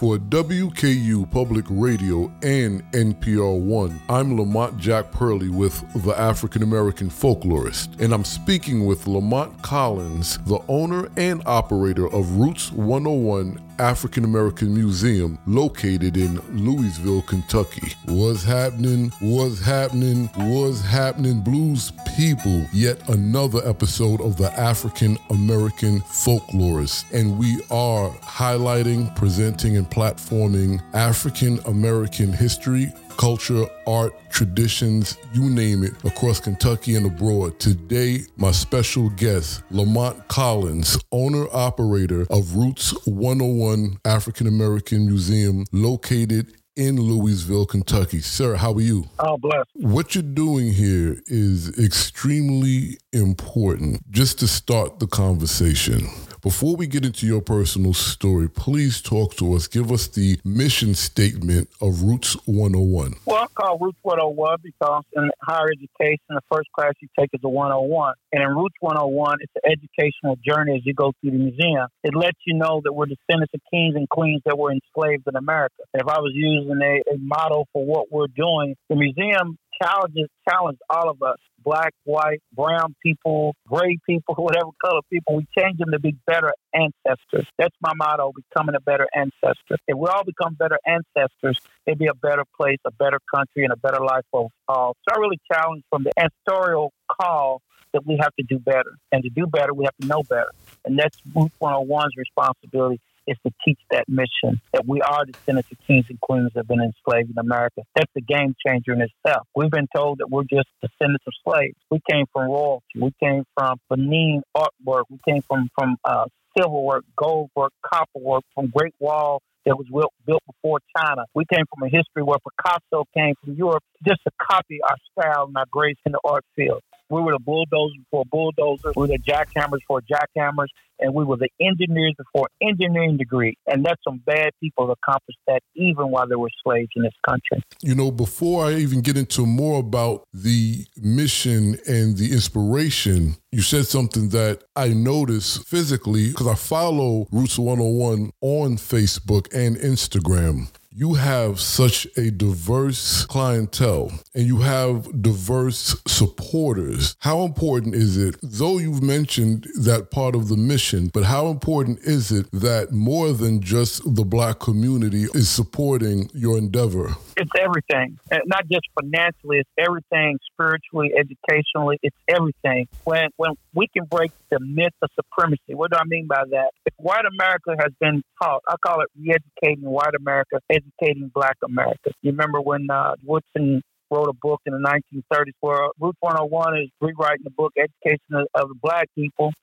For WKU Public Radio and NPR One, I'm Lamont Jack Pearlie with The African American Folklorist, and I'm speaking with Lamont Collins, the owner and operator of Roots 101 African American Museum located in Louisville, Kentucky. What's happening, blues people? Yet another episode of The African American Folklorist, and we are highlighting, presenting, and platforming African American history, culture, art, traditions, you name it, across Kentucky and abroad. Today, my special guest, Lamont Collins, owner-operator of Roots 101 African American Museum located in Louisville, Kentucky. Sir, how are you? Oh, bless. What you're doing here is extremely important. Just to start the conversation, before we get into your personal story, please talk to us. Give us the mission statement of Roots 101. Well, I call Roots 101 because in higher education, the first class you take is a 101. And in Roots 101, it's an educational journey as you go through the museum. It lets you know that we're descendants of kings and queens that were enslaved in America. If I was using a model for what we're doing, the museum challenge all of us, black, white, brown people, gray people, whatever color people. We change them to be better ancestors. That's my motto, becoming a better ancestor. If we all become better ancestors, it'd be a better place, a better country, and a better life for all. So I really challenge from the ancestral call that we have to do better. And to do better, we have to know better. And that's Roots 101's responsibility, is to teach that mission, that we are descendants of kings and queens that have been enslaved in America. That's the game changer in itself. We've been told that we're just descendants of slaves. We came from royalty. We came from Benin artwork. We came from silver work, gold work, copper work, from Great Wall that was built before China. We came from a history where Picasso came from Europe just to copy our style and our grace in the art field. We were the bulldozers before bulldozers. We were the jackhammers for jackhammers. And we were the engineers before engineering degree. And that's some bad people that accomplished that even while there were slaves in this country. You know, before I even get into more about the mission and the inspiration, you said something that I noticed physically because I follow Roots 101 on Facebook and Instagram. You have such a diverse clientele and you have diverse supporters. How important is it, though you've mentioned that part of the mission, but how important is it that more than just the Black community is supporting your endeavor? It's everything. Not just financially, it's everything spiritually, educationally, it's everything. When we can break the myth of supremacy, what do I mean by that? If white America has been taught, I call it re-educating white America, educating Black America. You remember when Woodson wrote a book in the 1930s where Roots 101 is rewriting the book, Education of the Black people,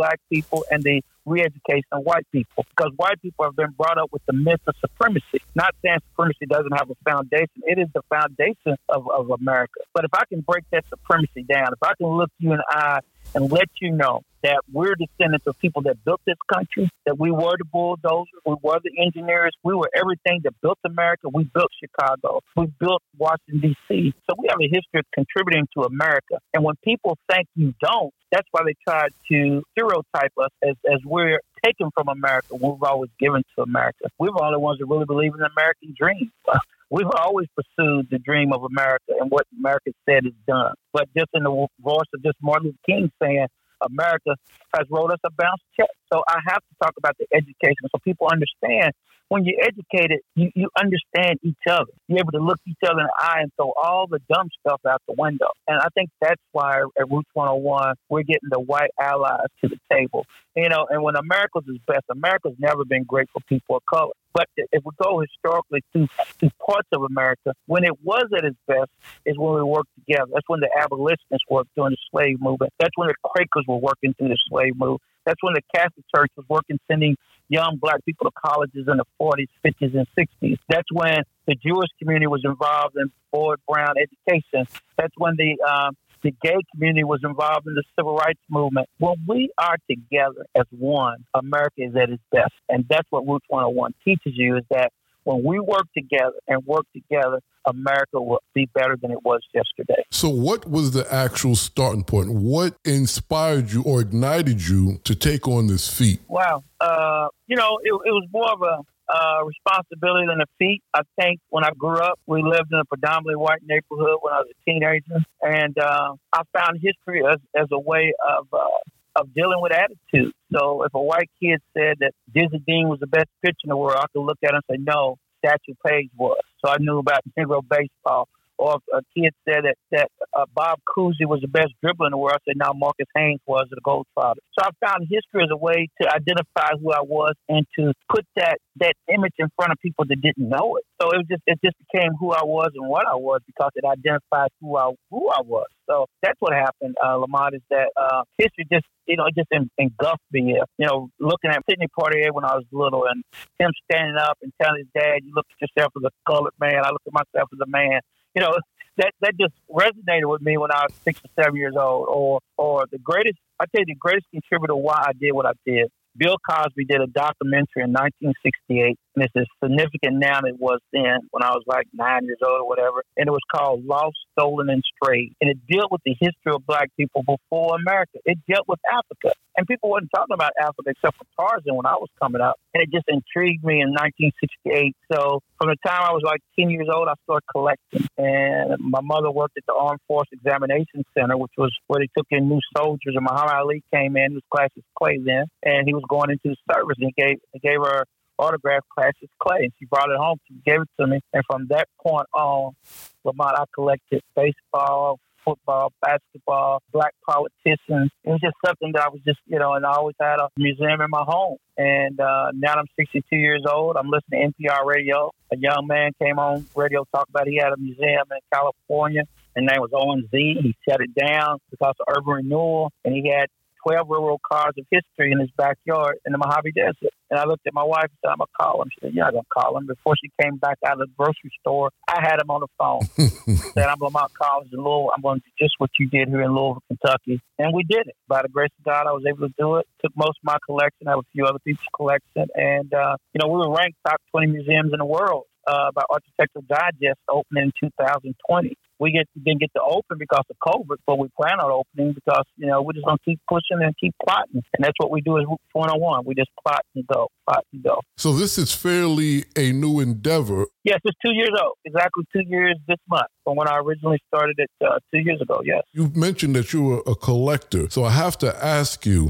and the re-education of white people. Because white people have been brought up with the myth of supremacy. Not saying supremacy doesn't have a foundation. It is the foundation of America. But if I can break that supremacy down, if I can look you in the eye and let you know that we're descendants of people that built this country, that we were the bulldozers, we were the engineers, we were everything that built America. We built Chicago. We built Washington, D.C. So we have a history of contributing to America. And when people think you don't, that's why they try to stereotype us as we're taken from America. We've always given to America. We're the only ones that really believe in the American dream. We've always pursued the dream of America and what America said is done. But just in the voice of just Martin Luther King saying, America has wrote us a bounce check. So I have to talk about the education so people understand. When you're educated, you understand each other. You're able to look each other in the eye and throw all the dumb stuff out the window. And I think that's why at Roots 101, we're getting the white allies to the table. You know, and when America's is best, America's never been great for people of color. But if we go historically through parts of America, when it was at its best is when we worked together. That's when the abolitionists worked during the slave movement. That's when the Quakers were working through the slave movement. That's when the Catholic Church was working, sending young Black people to colleges in the 40s, 50s, and 60s. That's when the Jewish community was involved in Boyd Brown education. That's when the gay community was involved in the civil rights movement. When we are together as one, America is at its best. And that's what Roots 101 teaches you, is that when we work together, America will be better than it was yesterday. So what was the actual starting point? What inspired you or ignited you to take on this feat? Wow. It was more of responsibility than a feat. I think when I grew up, we lived in a predominantly white neighborhood when I was a teenager, and I found history as a way of dealing with attitude. So if a white kid said that Dizzy Dean was the best pitcher in the world, I could look at him and say, no, Statue Page was. So I knew about Negro baseball. Or if a kid said that Bob Cousy was the best dribbler in the world, I said, now Marcus Haynes was the Goldfather. So I found history as a way to identify who I was and to put that image in front of people that didn't know it. So it just became who I was and what I was because it identified who I was. So that's what happened, Lamont, is that history just engulfed me. Looking at Sidney Poitier when I was little and him standing up and telling his dad, you look at yourself as a colored man. I look at myself as a man. That just resonated with me when I was 6 or 7 years old. Or the greatest contributor why I did what I did. Bill Cosby did a documentary in 1968, and it's as significant now than it was then when I was like 9 years old or whatever. And it was called Lost, Stolen, and Strayed. And it dealt with the history of black people before America. It dealt with Africa. And people wasn't talking about Africa except for Tarzan when I was coming up. And it just intrigued me in 1968. So from the time I was like 10 years old, I started collecting. And my mother worked at the Armed Force Examination Center, which was where they took in new soldiers. And Muhammad Ali came in, he was Cassius Clay then, and he was going into the service. And he gave her autograph Cassius Clay, and she brought it home. She gave it to me. And from that point on, Lamont, I collected baseball, football, basketball, black politicians. It was just something that I was just, and I always had a museum in my home. And now that I'm 62 years old, I'm listening to NPR radio. A young man came on radio talking about he had a museum in California. His name was Owen Z. He shut it down because of urban renewal, and he had 12 railroad cars of history in his backyard in the Mojave Desert. And I looked at my wife and said, I'm going to call him. She said, you're not going to call him. Before she came back out of the grocery store, I had him on the phone. Said, I'm going to college in Louisville. I'm going to do just what you did here in Louisville, Kentucky. And we did it. By the grace of God, I was able to do it. Took most of my collection. I have a few other people's collection. And, we were ranked top 20 museums in the world by Architectural Digest, opening in 2020. We didn't get to open because of COVID, but we plan on opening because, we're just going to keep pushing and keep plotting. And that's what we do as Route 101. We just plot and go. So this is fairly a new endeavor. Yes, it's 2 years old. Exactly 2 years this month from when I originally started it 2 years ago, yes. You mentioned that you were a collector. So I have to ask you,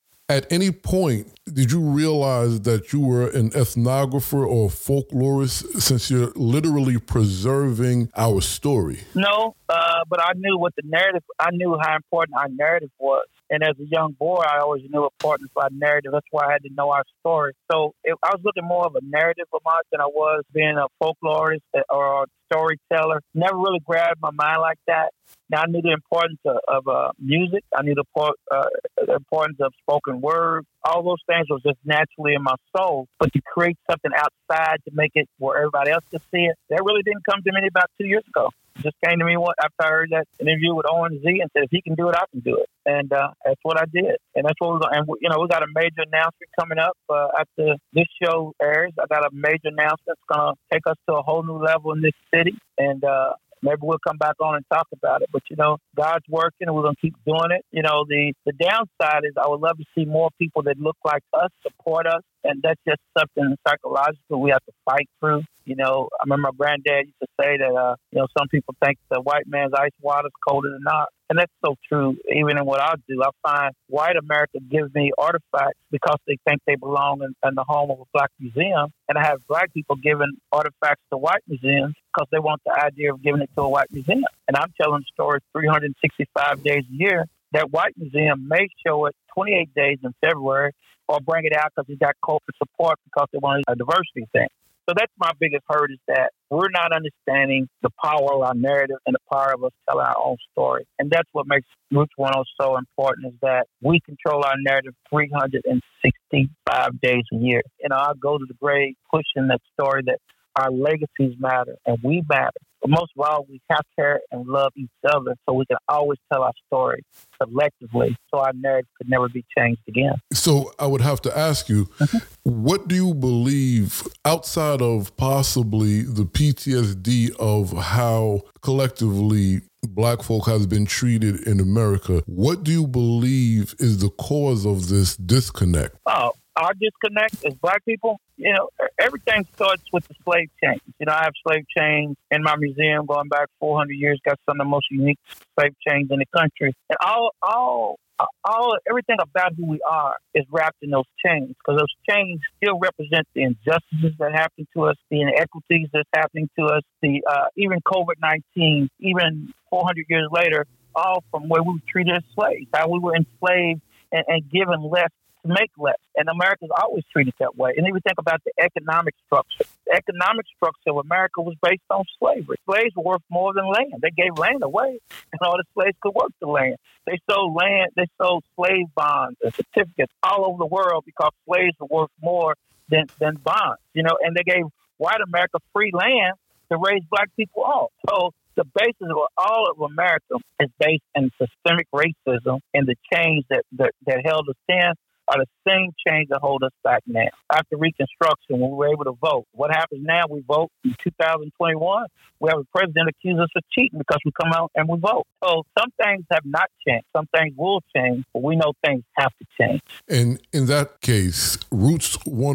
at any point, did you realize that you were an ethnographer or folklorist since you're literally preserving our story? No, but I knew I knew how important our narrative was. And as a young boy, I always knew the importance of our narrative. That's why I had to know our story. So I was looking more of a narrative Lamont than I was being a folklorist or a storyteller. Never really grabbed my mind like that. Now, I knew the importance of music. I knew the importance of spoken word. All those things was just naturally in my soul. But to create something outside to make it where everybody else could see it, that really didn't come to me about 2 years ago. It just came to me after I heard that interview with Owen Z and said, if he can do it, I can do it. And that's what I did. And that's what we're going to. And, we got a major announcement coming up after this show airs. I got a major announcement that's going to take us to a whole new level in this city. And maybe we'll come back on and talk about it. But, God's working and we're going to keep doing it. The downside is I would love to see more people that look like us support us. And that's just something psychological we have to fight through. I remember my granddad used to say that, some people think the white man's ice water is colder than ours. And that's so true. Even in what I do, I find white America gives me artifacts because they think they belong in the home of a black museum. And I have black people giving artifacts to white museums because they want the idea of giving it to a white museum. And I'm telling stories 365 days a year. That white museum may show it 28 days in February or bring it out because it got corporate support because they want a diversity thing. So that's my biggest hurt is that we're not understanding the power of our narrative and the power of us telling our own story. And that's what makes Roots 101 so important is that we control our narrative 365 days a year. I go to the grave pushing that story that our legacies matter and we matter. But most of all, we have to care and love each other so we can always tell our story collectively so our narrative could never be changed again. So I would have to ask you, what do you believe outside of possibly the PTSD of how collectively black folk has been treated in America? What do you believe is the cause of this disconnect? Oh, our disconnect as Black people, everything starts with the slave chains. I have slave chains in my museum going back 400 years. Got some of the most unique slave chains in the country, and everything about who we are is wrapped in those chains, because those chains still represent the injustices that happen to us, the inequities that's happening to us, the even COVID-19, even 400 years later, all from where we were treated as slaves, how we were enslaved and given less to make less. And America's always treated that way. And even think about the economic structure. The economic structure of America was based on slavery. Slaves were worth more than land. They gave land away, and all the slaves could work the land. They sold land. They sold slave bonds and certificates all over the world because slaves were worth more than bonds. And they gave white America free land to raise Black people off. So the basis of all of America is based in systemic racism, and the chains that held us then are the same chains that hold us back now. After Reconstruction, when we were able to vote, what happens now? We vote in 2021. We have a president accused us of cheating because we come out and we vote. So some things have not changed. Some things will change, but we know things have to change. And in that case, Roots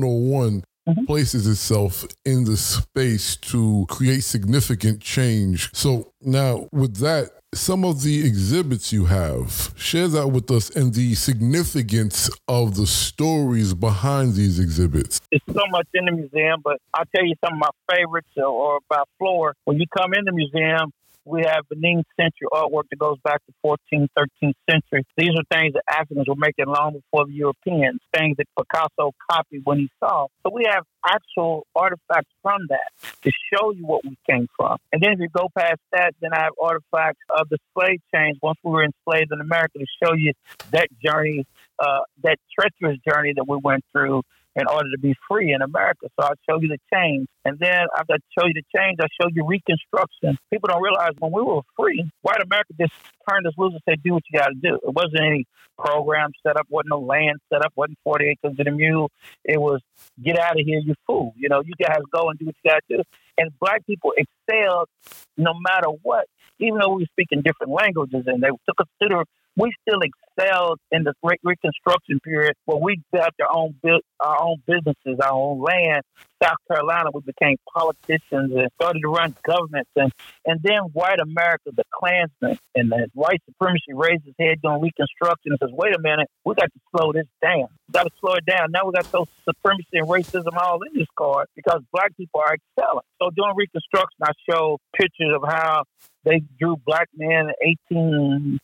101 places itself in the space to create significant change. So now with that, some of the exhibits you have, share that with us and the significance of the stories behind these exhibits. There's so much in the museum, but I'll tell you some of my favorites or about floor. When you come in the museum, we have Benin century artwork that goes back to 14th, 13th century. These are things that Africans were making long before the Europeans, things that Picasso copied when he saw. So we have actual artifacts from that to show you what we came from. And then if you go past that, then I have artifacts of the slave chains once we were enslaved in America to show you that journey, that treacherous journey that we went through in order to be free in America. So I'll show you the change. And then after I show you the change, I'll show you Reconstruction. People don't realize when we were free, white America just turned us loose and said, do what you got to do. It wasn't any program set up, wasn't no land set up, wasn't 40 acres and a mule. It was, get out of here, you fool. You guys go and do what you got to do. And Black people excelled no matter what, even though we were speaking different languages and they took us to we still excelled in the Great Reconstruction period where we built our own businesses, our own land. South Carolina, we became politicians and started to run governments. And then white America, the Klansmen and the white supremacy raised his head during Reconstruction and says, wait a minute, we got to slow this down. We got to slow it down. Now we got those supremacy and racism all in this card because Black people are excelling. So during Reconstruction, I show pictures of how they drew Black men in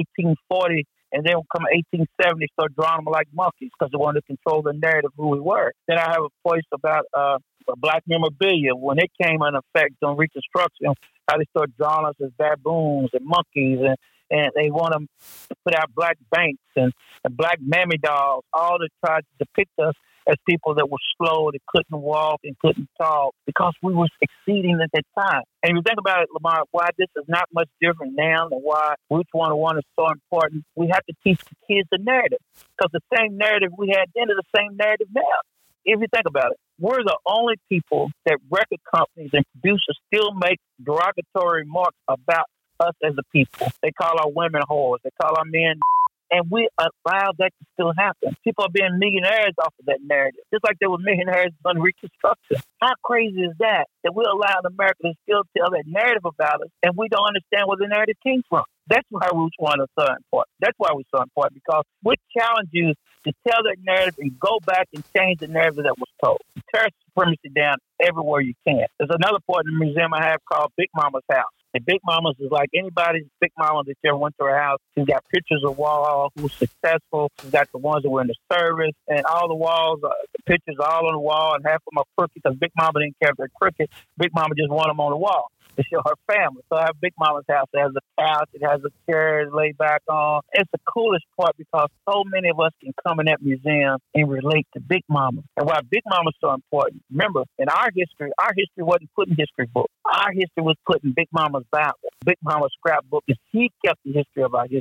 1840, and then come 1870, start drawing them like monkeys because they wanted to control the narrative of who we were. Then I have a place about Black memorabilia. When it came into effect during Reconstruction, how they started drawing us as baboons and monkeys, and they want them to put out Black banks and Black mammy dolls, all to try to depict us as people that were slow, that couldn't walk and couldn't talk because we were succeeding at that time. And if you think about it, Lamar, why this is not much different now and why Roots 101 is so important, we have to teach the kids the narrative because the same narrative we had then is the same narrative now. If you think about it, we're the only people that record companies and producers still make derogatory remarks about us as a people. They call our women whores. They call our men. And we allow that to still happen. People are being millionaires off of that narrative, just like they were millionaires on Reconstruction. How crazy is that we allow America to still tell that narrative about us, and we don't understand where the narrative came from? That's why Roots 1 is so important. That's why we're so important, because we challenge you to tell that narrative and go back and change the narrative that was told. Tear supremacy down everywhere you can. There's another part in the museum I have called Big Mama's House. And Big Mama's is like anybody's Big Mama that you ever went to her house. She's got pictures of wall who's successful. She's got the ones that were in the service. And all the walls, the pictures are all on the wall. And half of them are crooked because Big Mama didn't care if they're crooked. Big Mama just wanted them on the wall to show her family. So I have Big Mama's house. It has a couch. It has a chair to lay back on. It's the coolest part because so many of us can come in that museum and relate to Big Mama. And why Big Mama's so important, remember, in our history wasn't put in history books. Our history was put in Big Mama's Bible, Big Mama's scrapbook, and she kept the history of our history.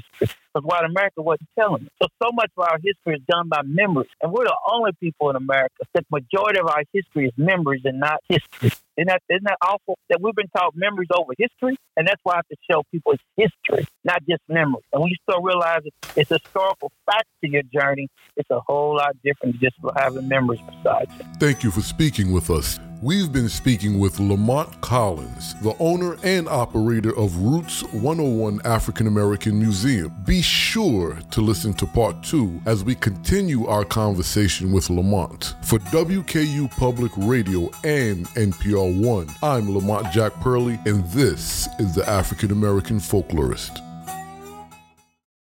because white America wasn't telling it. So much of our history is done by memories, and we're the only people in America that the majority of our history is memories and not history. Isn't that awful that we've been taught memories over history? And that's why I have to show people it's history, not just memory. And when you start realizing it's historical facts to your journey, it's a whole lot different than just having memories besides it. Thank you for speaking with us. We've been speaking with Lamont Collins, the owner and operator of Roots 101 African American Museum. Be sure to listen to part 2 as we continue our conversation with Lamont. For WKU Public Radio and NPR One, I'm Lamont Jack Pearlie, and this is the African American Folklorist.